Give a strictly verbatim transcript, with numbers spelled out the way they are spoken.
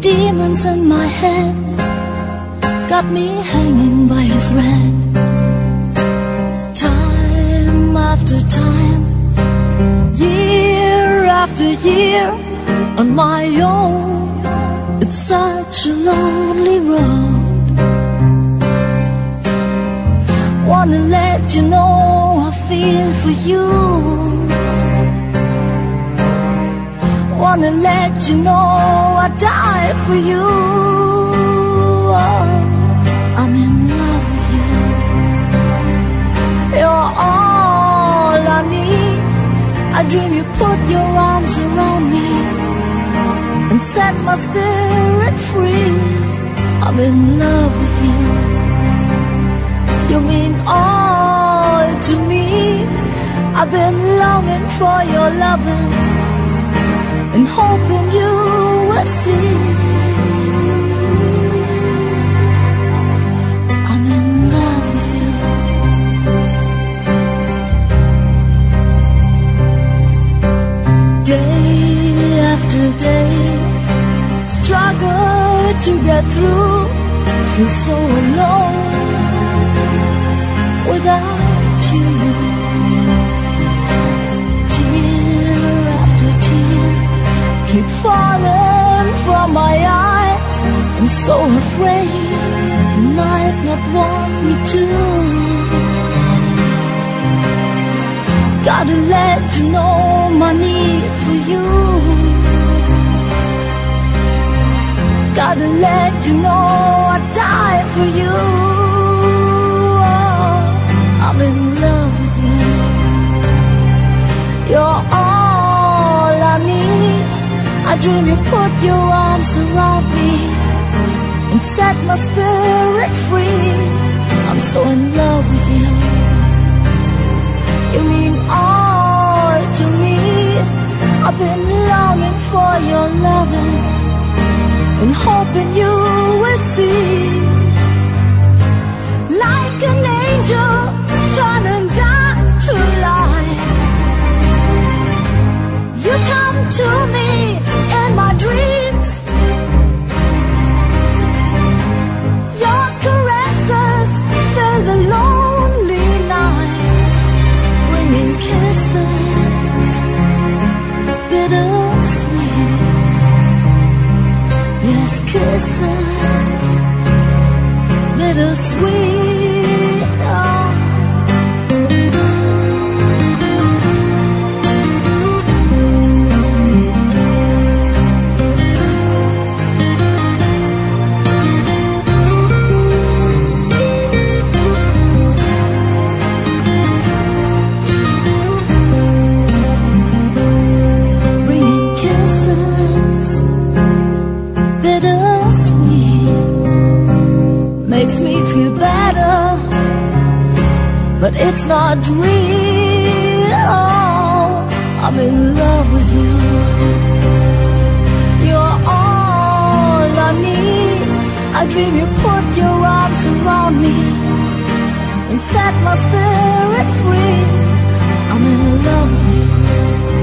demons in my head got me hanging by a thread. Time after time, year after year, on my own, it's such a lonely road. Wanna let you know I feel for you. Wanna let you know I die for you. Oh, I'm in love with you. You're all I need. I dream you put your arms around me and set my spirit free. I'm in love with you. You mean all to me. I've been longing for your loving and hoping you will see. I'm in love with you. Day after day, struggle to get through. Feel so alone without you. Tear after tear keep falling from my eyes. I'm so afraid you might not want me to. Gotta let you know my need for you. Gotta let you know I die for you. Oh, I'm in love with you. You're all I need. I dream you put your arms around me and set my spirit free. I'm so in love with you. You mean all to me. I've been longing for your loving and hoping you will see. Like an angel turning down to light, you come to me in my dreams. Your caresses fill the lonely night, bringing kisses bittersweet. Yes, kisses bittersweet. Oh. Makes me feel better, but it's not real. Oh, I'm in love with you. You're all I need. I dream you put your arms around me and set my spirit free. I'm in love with you.